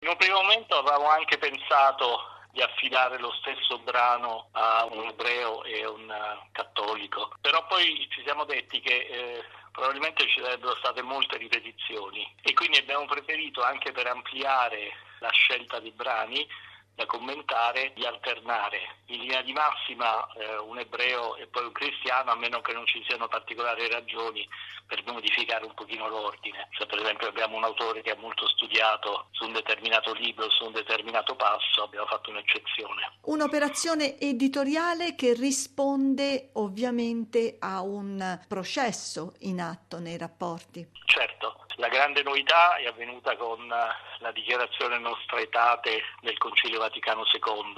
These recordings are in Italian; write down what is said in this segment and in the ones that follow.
In un primo momento avevamo anche pensato di affidare lo stesso brano a un ebreo e a un cattolico, però poi ci siamo detti che probabilmente ci sarebbero state molte ripetizioni e quindi abbiamo preferito, anche per ampliare la scelta dei brani da commentare, di alternare in linea di massima un ebreo e poi un cristiano, a meno che non ci siano particolari ragioni per modificare un pochino l'ordine. Se per esempio abbiamo un autore che ha molto studiato su un determinato libro, su un determinato passo, abbiamo fatto un'eccezione. Un'operazione editoriale che risponde ovviamente a un processo in atto nei rapporti. Certo, la grande novità è avvenuta con la dichiarazione Nostra Aetate del Concilio Vaticano II,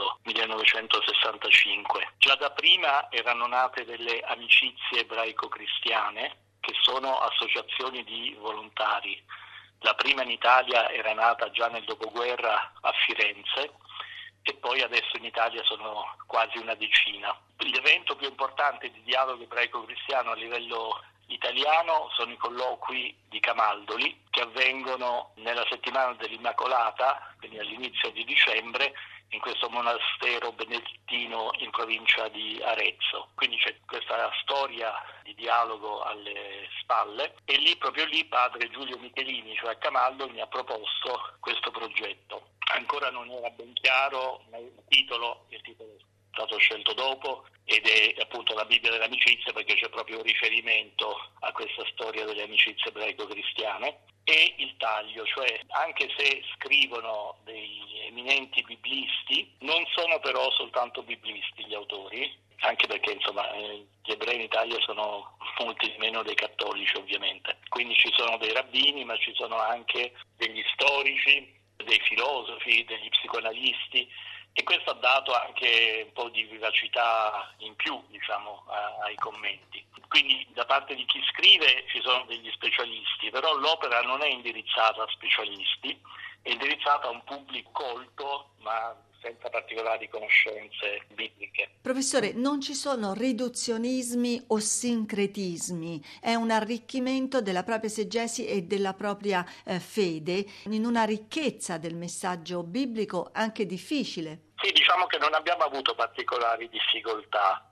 1965. Già da prima erano nate delle amicizie ebraico-cristiane, che sono associazioni di volontari. La prima in Italia era nata già nel dopoguerra a Firenze e poi adesso in Italia sono quasi una decina. L'evento più importante di dialogo ebraico-cristiano a livello italiano sono i colloqui di Camaldoli, che avvengono nella settimana dell'Immacolata, quindi all'inizio di dicembre, in questo monastero benedettino in provincia di Arezzo. Quindi c'è questa storia di dialogo alle spalle e proprio lì padre Giulio Michelini, cioè a Camaldoli, mi ha proposto questo progetto. Ancora non era ben chiaro il titolo è stato scelto dopo ed è appunto la Bibbia delle amicizie, perché c'è proprio un riferimento a questa storia delle amicizie ebraico-cristiane, e il taglio, cioè anche se scrivono dei eminenti biblisti, non sono però soltanto biblisti gli autori, anche perché insomma gli ebrei in Italia sono molti di meno dei cattolici ovviamente, quindi ci sono dei rabbini, ma ci sono anche degli storici, dei filosofi, degli psicoanalisti, e questo ha dato anche un po' di vivacità in più, diciamo, ai commenti. Quindi da parte di chi scrive ci sono degli specialisti, però l'opera non è indirizzata a specialisti, è indirizzata a un pubblico colto, ma senza particolari conoscenze bibliche. Professore, non ci sono riduzionismi o sincretismi, è un arricchimento della propria esegesi e della propria fede in una ricchezza del messaggio biblico anche difficile. Sì, diciamo che non abbiamo avuto particolari difficoltà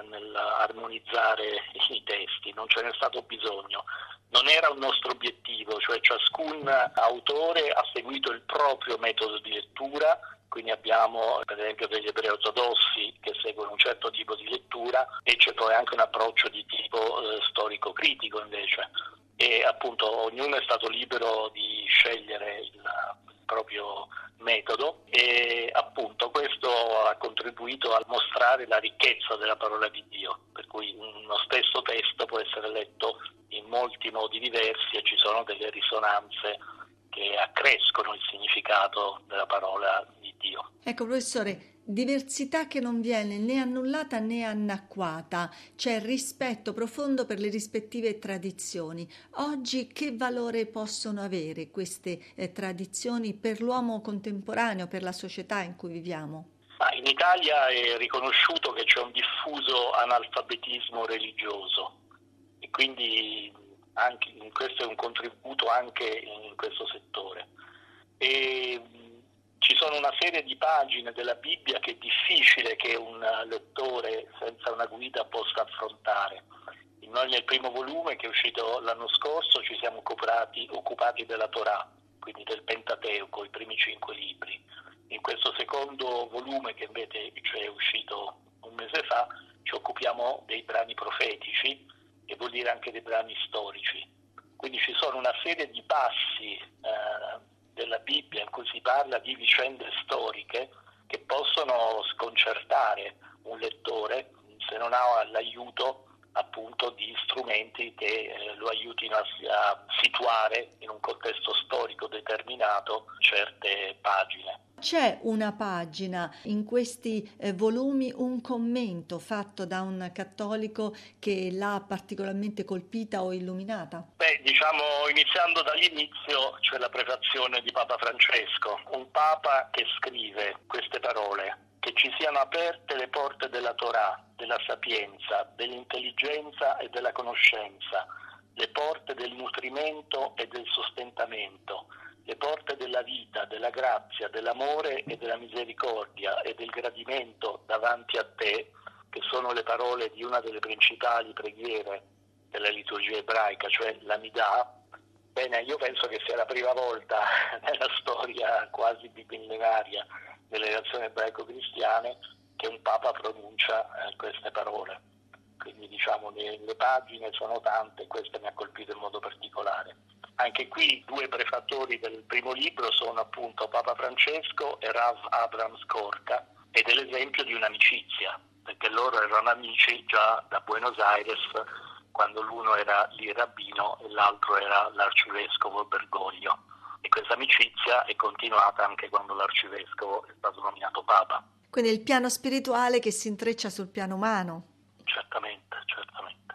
nell'armonizzare i testi, non ce n'è stato bisogno. Non era un nostro obiettivo, cioè ciascun autore ha seguito il proprio metodo di lettura, quindi abbiamo per esempio degli ebrei ortodossi che seguono un certo tipo di lettura e c'è poi anche un approccio di tipo storico-critico invece, e appunto ognuno è stato libero di scegliere il proprio metodo e appunto questo ha contribuito a mostrare la ricchezza della parola di Dio, per cui uno stesso testo può essere letto in molti modi diversi e ci sono delle risonanze che accrescono il significato della parola di Dio. Ecco, professore, diversità che non viene né annullata né annacquata, c'è rispetto profondo per le rispettive tradizioni. Oggi che valore possono avere queste tradizioni per l'uomo contemporaneo, per la società in cui viviamo? In Italia è riconosciuto che c'è un diffuso analfabetismo religioso e quindi anche questo è un contributo anche in questo settore. E ci sono una serie di pagine della Bibbia che è difficile che un lettore senza una guida possa affrontare. Noi nel primo volume, che è uscito l'anno scorso, ci siamo occupati della Torah, quindi del Pentateuco, i primi 5 libri. In questo secondo volume, che invece è uscito un mese fa, ci occupiamo dei brani profetici, e vuol dire anche dei brani storici. Quindi ci sono una serie di passi della Bibbia in cui si parla di vicende storiche che possono sconcertare un lettore se non ha l'aiuto appunto di strumenti che lo aiutino a situare in un contesto storico determinato certe pagine. C'è una pagina in questi volumi, un commento fatto da un cattolico che l'ha particolarmente colpita o illuminata? Diciamo, iniziando dall'inizio c'è la prefazione di Papa Francesco, un Papa che scrive queste parole: che ci siano aperte le porte della Torah, della sapienza, dell'intelligenza e della conoscenza, le porte del nutrimento e del sostentamento, le porte della vita, della grazia, dell'amore e della misericordia e del gradimento davanti a te, che sono le parole di una delle principali preghiere della liturgia ebraica, cioè l'Amidà. Bene, io penso che sia la prima volta nella storia quasi bimillenaria delle relazioni ebraico-cristiane che un Papa pronuncia queste parole. Quindi diciamo le pagine sono tante, questa mi ha colpito in modo particolare. Anche qui due prefattori del primo libro sono appunto Papa Francesco e Rav Abraham Skorka, ed è l'esempio di un'amicizia, perché loro erano amici già da Buenos Aires, quando l'uno era lì rabbino e l'altro era l'arcivescovo Bergoglio. E questa amicizia è continuata anche quando l'arcivescovo è stato nominato Papa. Quindi il piano spirituale che si intreccia sul piano umano. Certamente, certamente.